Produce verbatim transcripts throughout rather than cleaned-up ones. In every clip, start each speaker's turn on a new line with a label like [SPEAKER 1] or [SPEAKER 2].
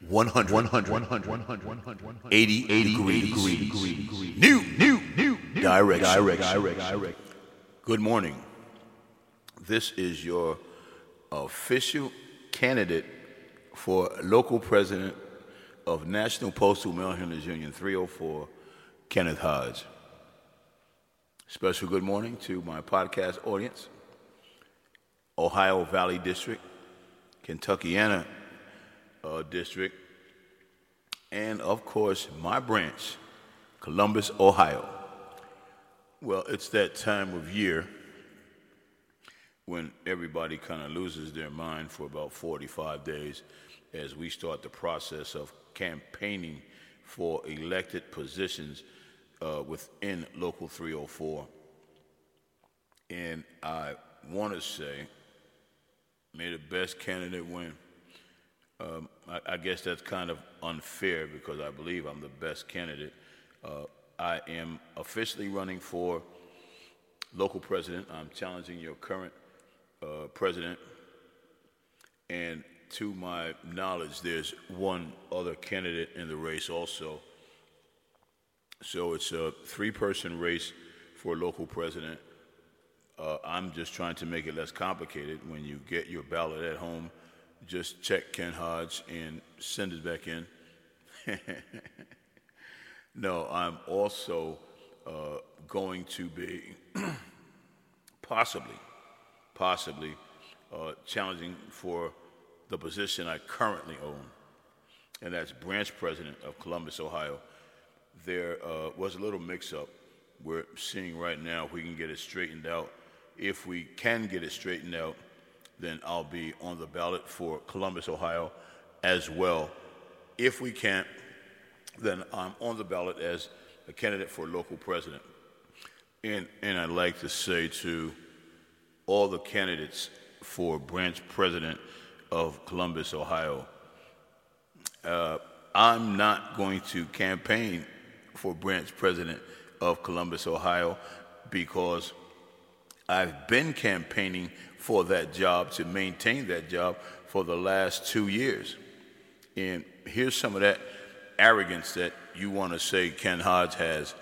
[SPEAKER 1] one hundred, one hundred, one hundred, one hundred, one hundred, eighty, eighty degrees. New, new, new, direction. Direction. Good morning. This is your official candidate for local president of National Postal Mail Handlers Union three oh four, Kenneth Hodge. Special good morning to my podcast audience, Ohio Valley District, Kentuckiana uh, District, and of course my branch, Columbus, Ohio. Well, it's that time of year when everybody kind of loses their mind for about forty-five days as we start the process of campaigning for elected positions uh, within Local three oh four. And I want to say, may the best candidate win. Um, I, I guess that's kind of unfair because I believe I'm the best candidate. Uh, I am officially running for local president. I'm challenging your current uh, president. And to my knowledge, there's one other candidate in the race also. So it's a three-person race for local president. Uh, I'm just trying to make it less complicated. When you get your ballot at home, just check Ken Hodge and send it back in. No, I'm also uh, going to be possibly, possibly uh, challenging for the position I currently own, and that's branch president of Columbus, Ohio. There uh, was a little mix-up. We're seeing right now if we can get it straightened out. If we can get it straightened out, then I'll be on the ballot for Columbus, Ohio as well. If we can't, then I'm on the ballot as a candidate for local president. And, and I'd like to say to all the candidates for branch president of Columbus, Ohio, uh, I'm not going to campaign for branch president of Columbus, Ohio, because I've been campaigning for that job, to maintain that job for the last two years. And here's some of that arrogance that you want to say Ken Hodge has.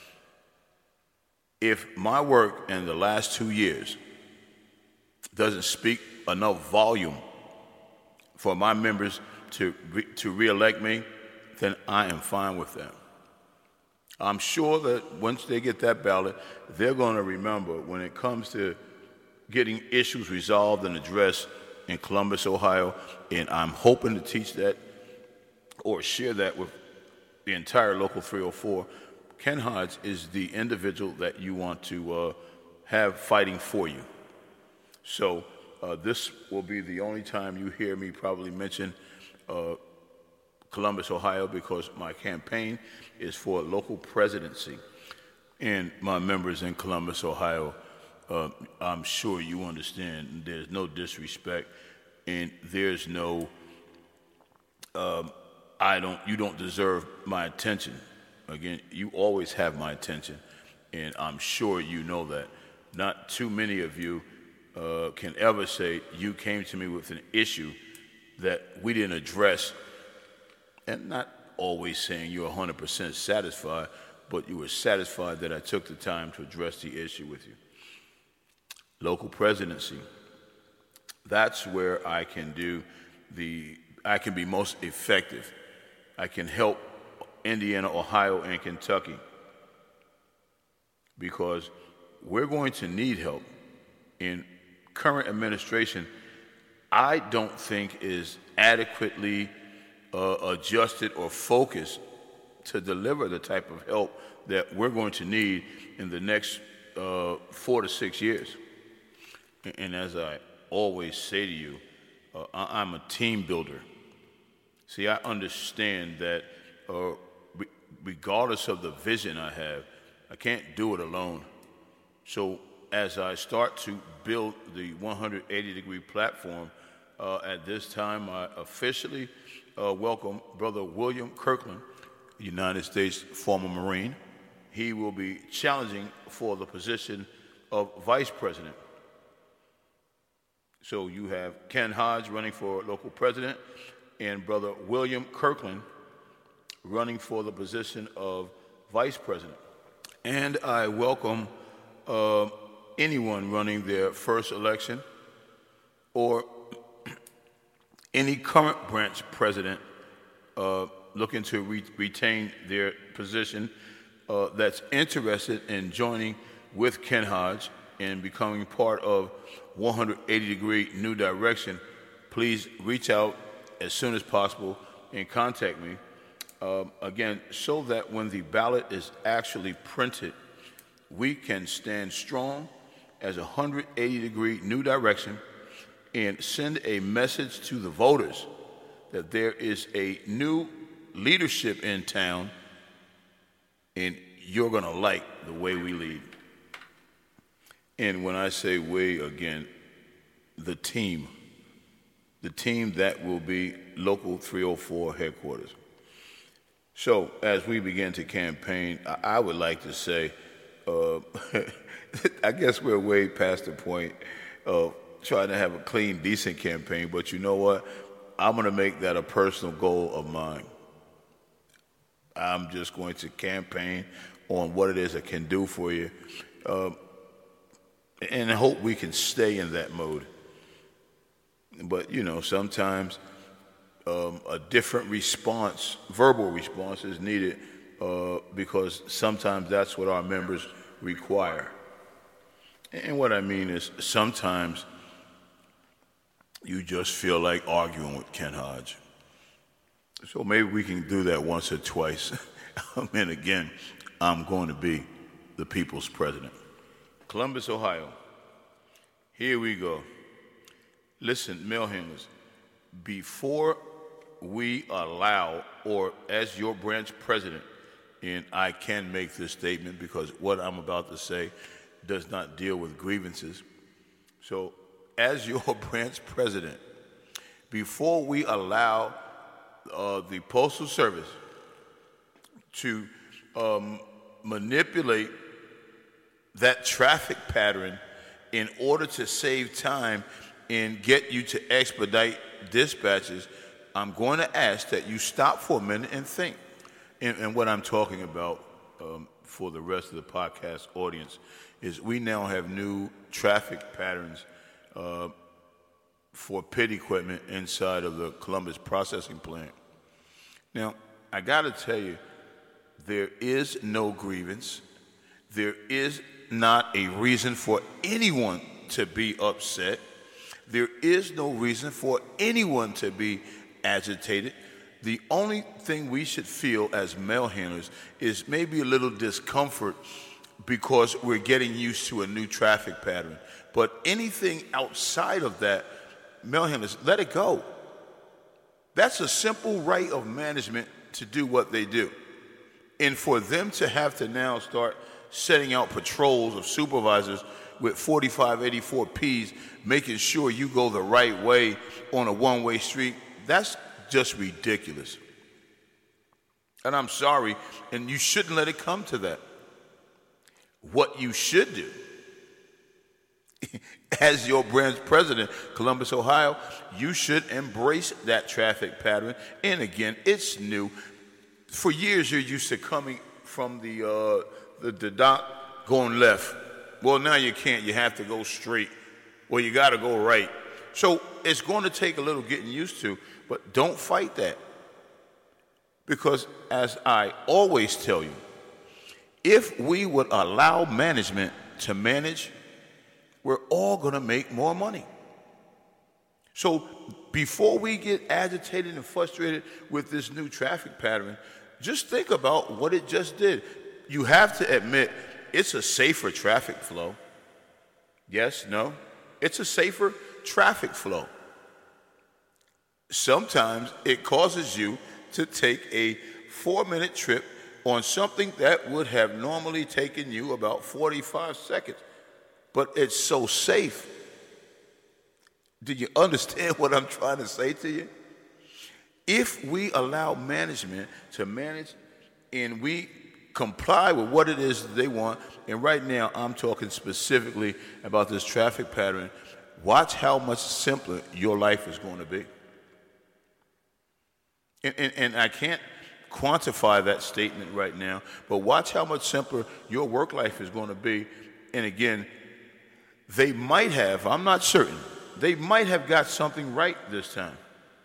[SPEAKER 1] If my work in the last two years doesn't speak enough volume for my members to re- to reelect me, then I am fine with that. I'm sure that once they get that ballot, they're going to remember when it comes to getting issues resolved and addressed in Columbus, Ohio, and I'm hoping to teach that or share that with the entire Local three oh four. Ken Hodge is the individual that you want to uh, have fighting for you. So uh, this will be the only time you hear me probably mention uh, Columbus, Ohio, because my campaign is for local presidency. And my members in Columbus, Ohio, uh, I'm sure you understand there's no disrespect and there's no, um, I don't, you don't deserve my attention. Again, you always have my attention, and I'm sure you know that. Not too many of you uh, can ever say you came to me with an issue that we didn't address, and not always saying you're one hundred percent satisfied, but you were satisfied that I took the time to address the issue with you. Local presidency, that's where I can do the, I can be most effective. I can help Indiana, Ohio, and Kentucky because we're going to need help. In current administration, I don't think is adequately uh, adjusted or focused to deliver the type of help that we're going to need in the next uh, four to six years. And as I always say to you, uh, I'm a team builder. See, I understand that uh, regardless of the vision I have, I can't do it alone. So as I start to build the one hundred eighty degree platform, uh, at this time I officially uh, welcome Brother William Kirkland, United States former Marine. He will be challenging for the position of Vice President. So you have Ken Hodge running for local president. and Brother William Kirkland running for the position of Vice President. And I welcome uh, anyone running their first election or any current branch president uh, looking to re- retain their position uh, that's interested in joining with Ken Hodge and becoming part of one eighty degree New Direction. Please reach out as soon as possible and contact me. Um, again, so that when the ballot is actually printed, we can stand strong as one eighty degree New Direction and send a message to the voters that there is a new leadership in town and you're going to like the way we lead. And when I say we, again, the team, the team that will be Local three oh four headquarters. So as we begin to campaign, I would like to say, uh, I guess we're way past the point of trying to have a clean, decent campaign, but you know what? I'm going to make that a personal goal of mine. I'm just going to campaign on what it is I can do for you, uh, and I hope we can stay in that mode. But, you know, sometimes um, a different response, verbal response, is needed uh, because sometimes that's what our members require. And what I mean is sometimes you just feel like arguing with Ken Hodge. So maybe we can do that once or twice. And again, I'm going to be the people's president. Columbus, Ohio. Here we go. Listen, mail handlers, before we allow, or as your branch president, and I can make this statement because what I'm about to say does not deal with grievances. So as your branch president, before we allow uh, the Postal Service to um, manipulate that traffic pattern in order to save time and get you to expedite dispatches, I'm going to ask that you stop for a minute and think. And, and what I'm talking about um, for the rest of the podcast audience is we now have new traffic patterns uh, for pit equipment inside of the Columbus processing plant. Now, I got to tell you, there is no grievance. There is not a reason for anyone to be upset. There is no reason for anyone to be agitated. The only thing we should feel as mail handlers is maybe a little discomfort because we're getting used to a new traffic pattern. But anything outside of that, mail handlers, let it go. That's a simple right of management to do what they do. And for them to have to now start setting out patrols of supervisors with forty-five eighty-four Ps, making sure you go the right way on a one-way street, that's just ridiculous. And I'm sorry, and you shouldn't let it come to that. What you should do, as your branch president, Columbus, Ohio, you should embrace that traffic pattern. And again, it's new. For years, you're used to coming from the, uh, the, the dock going left. Well, now you can't. You have to go straight. Well, you got to go right. So it's going to take a little getting used to, but don't fight that. Because as I always tell you, if we would allow management to manage, we're all going to make more money. So before we get agitated and frustrated with this new traffic pattern, just think about what it just did. You have to admit, it's a safer traffic flow. Yes, no? It's a safer traffic flow. Sometimes it causes you to take a four-minute trip on something that would have normally taken you about forty-five seconds. But it's so safe. Do you understand what I'm trying to say to you? If we allow management to manage and we comply with what it is that they want, and right now I'm talking specifically about this traffic pattern, watch how much simpler your life is going to be. And, and, and I can't quantify that statement right now, but watch how much simpler your work life is going to be. And again, they might have, I'm not certain, they might have got something right this time.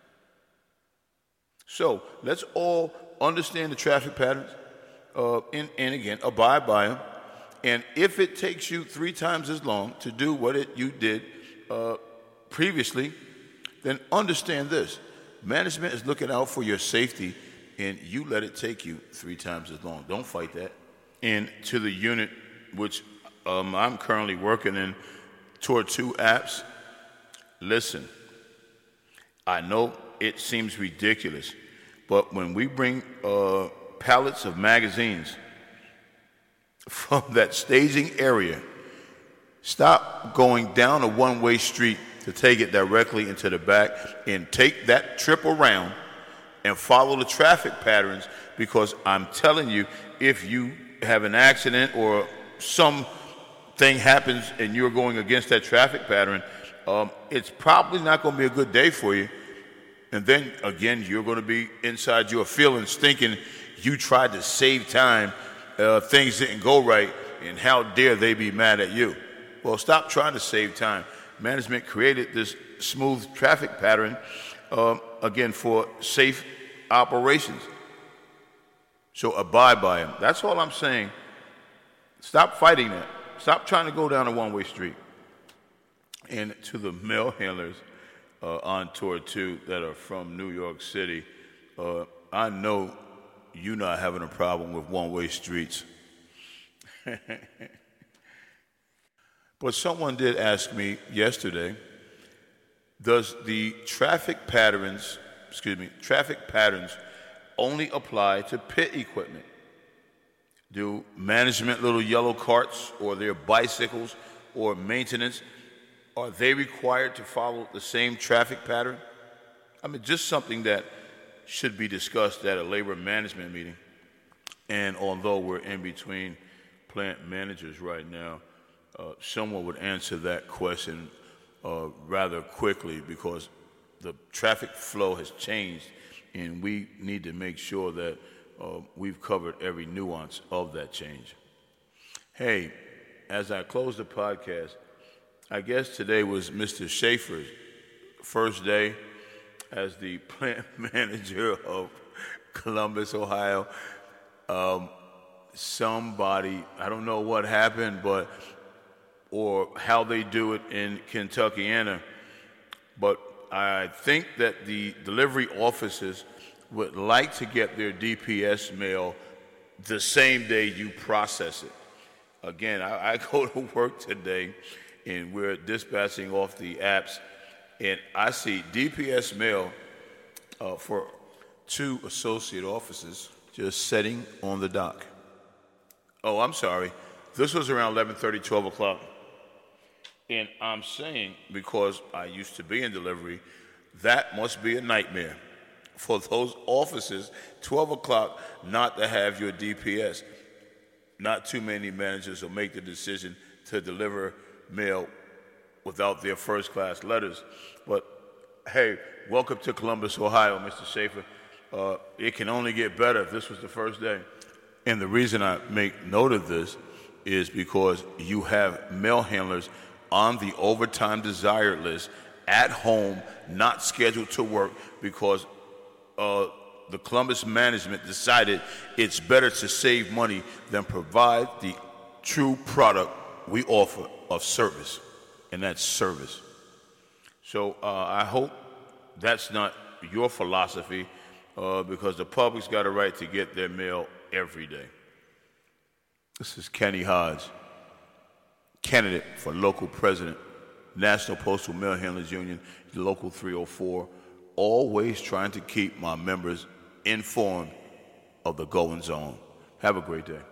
[SPEAKER 1] So let's all understand the traffic patterns uh, and, and again, abide by them. And if it takes you three times as long to do what it you did uh, previously, then understand this. Management is looking out for your safety, and you let it take you three times as long. Don't fight that. And to the unit, which um, I'm currently working in, toward two apps, listen, I know it seems ridiculous, but when we bring uh, pallets of magazines from that staging area, stop going down a one-way street to take it directly into the back and take that trip around and follow the traffic patterns, because I'm telling you, if you have an accident or something happens and you're going against that traffic pattern, um, it's probably not going to be a good day for you. And then, again, you're going to be inside your feelings thinking you tried to save time, uh, things didn't go right, and how dare they be mad at you. Well, stop trying to save time. Management created this smooth traffic pattern, um, again, for safe operations. So abide by them. That's all I'm saying. Stop fighting that. Stop trying to go down a one-way street. And to the mail handlers uh, on tour two that are from New York City, uh, I know you're not having a problem with one-way streets. But someone did ask me yesterday, does the traffic patterns, excuse me, traffic patterns only apply to pit equipment? Do management little yellow carts or their bicycles or maintenance, are they required to follow the same traffic pattern? I mean, just something that should be discussed at a labor management meeting. And although we're in between plant managers right now, uh, someone would answer that question uh, rather quickly, because the traffic flow has changed, and we need to make sure that uh, we've covered every nuance of that change. Hey, as I close the podcast, I guess today was Mister Schaefer's first day as the plant manager of Columbus, Ohio. Um, somebody, I don't know what happened, but or how they do it in Kentuckiana, but I think that the delivery offices would like to get their D P S mail the same day you process it. Again, I, I go to work today, and we're dispatching off the apps, and I see D P S mail uh, for two associate offices just sitting on the dock. Oh, I'm sorry. This was around eleven thirty, twelve o'clock. And I'm saying, because I used to be in delivery, that must be a nightmare for those offices, twelve o'clock, not to have your D P S. Not too many managers will make the decision to deliver mail without their first-class letters. But, hey, welcome to Columbus, Ohio, Mister Schaefer. Uh, it can only get better if this was the first day. And the reason I make note of this is because you have mail handlers on the overtime desired list at home, not scheduled to work, because uh, the Columbus management decided it's better to save money than provide the true product we offer of service, and that's service. So uh, I hope that's not your philosophy, uh, because the public's got a right to get their mail every day. This is Kenny Hodge, candidate for local president, National Postal Mail Handlers Union, Local three oh four, always trying to keep my members informed of the goings on. Have a great day.